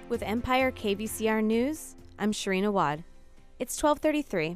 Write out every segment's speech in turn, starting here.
With Empire KVCR News, I'm Shireen Awad. It's 12:33.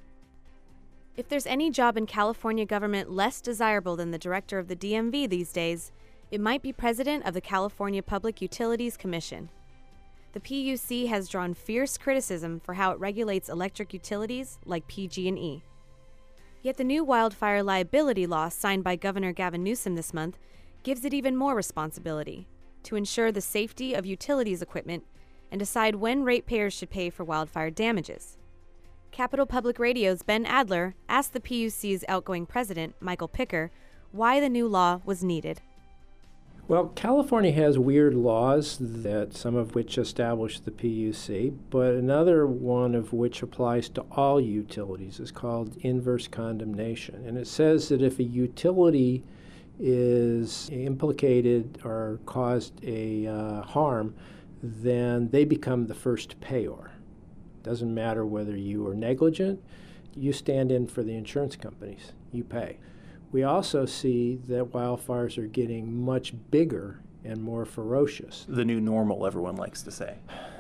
If there's any job in California government less desirable than the director of the DMV these days, it might be president of the California Public Utilities Commission. The PUC has drawn fierce criticism for how it regulates electric utilities like PG&E. Yet the new wildfire liability law signed by Governor Gavin Newsom this month gives it even more responsibility to ensure the safety of utilities equipment and decide when ratepayers should pay for wildfire damages. Capital Public Radio's Ben Adler asked the PUC's outgoing president, Michael Picker, why the new law was needed. Well, California has weird laws, that some of which establish the PUC, but another one of which applies to all utilities is called inverse condemnation. And it says that if a utility is implicated or caused a harm, then they become the first payor. Doesn't matter whether you are negligent, you stand in for the insurance companies, you pay. We also see that wildfires are getting much bigger and more ferocious. The new normal, everyone likes to say.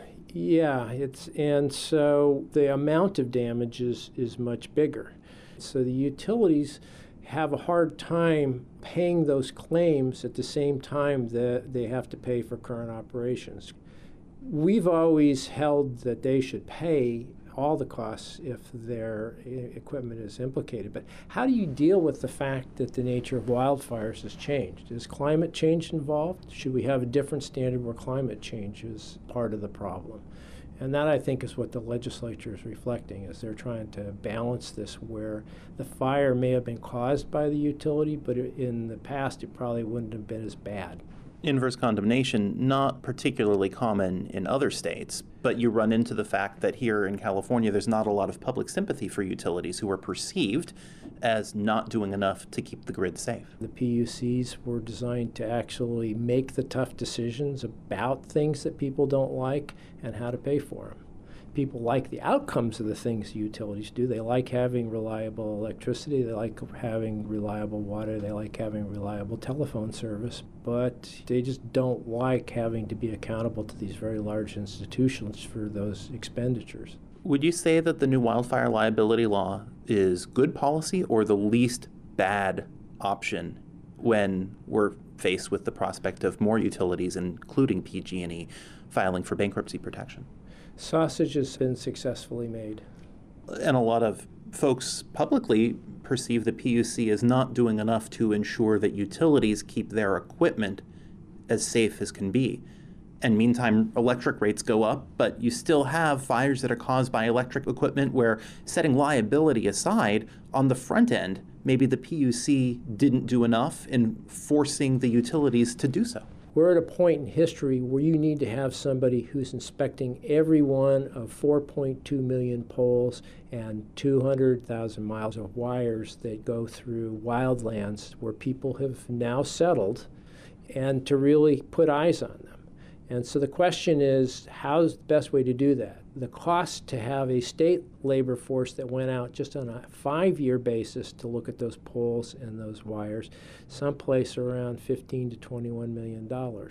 Yeah, and so the amount of damage is much bigger. So the utilities have a hard time paying those claims at the same time that they have to pay for current operations. We've always held that they should pay all the costs if their equipment is implicated. But how do you deal with the fact that the nature of wildfires has changed? Is climate change involved? Should we have a different standard where climate change is part of the problem? And that, I think, is what the legislature is reflecting, is they're trying to balance this where the fire may have been caused by the utility, but in the past it probably wouldn't have been as bad. Inverse condemnation, not particularly common in other states, but you run into the fact that here in California there's not a lot of public sympathy for utilities who are perceived as not doing enough to keep the grid safe. The PUCs were designed to actually make the tough decisions about things that people don't like and how to pay for them. People like the outcomes of the things utilities do. They like having reliable electricity, they like having reliable water, they like having reliable telephone service, but they just don't like having to be accountable to these very large institutions for those expenditures. Would you say that the new wildfire liability law is good policy or the least bad option when we're faced with the prospect of more utilities, including PG&E, filing for bankruptcy protection? Sausage has been successfully made. And a lot of folks publicly perceive the PUC as not doing enough to ensure that utilities keep their equipment as safe as can be. And meantime, electric rates go up, but you still have fires that are caused by electric equipment where, setting liability aside, on the front end, maybe the PUC didn't do enough in forcing the utilities to do so. We're at a point in history where you need to have somebody who's inspecting every one of 4.2 million poles and 200,000 miles of wires that go through wildlands where people have now settled, and to really put eyes on them. And so the question is, how's the best way to do that? The cost to have a state labor force that went out just on a 5-year basis to look at those poles and those wires, someplace around $15 to $21 million.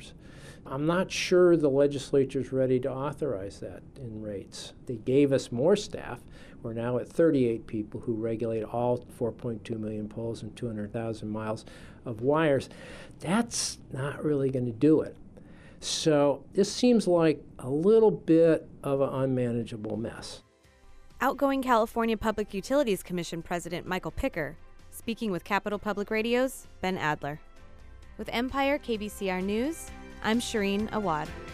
I'm not sure the legislature's ready to authorize that in rates. They gave us more staff. We're now at 38 people who regulate all 4.2 million poles and 200,000 miles of wires. That's not really going to do it. So this seems like a little bit of an unmanageable mess. Outgoing California Public Utilities Commission President Michael Picker, speaking with Capital Public Radio's Ben Adler. With Empire KVCR News, I'm Shireen Awad.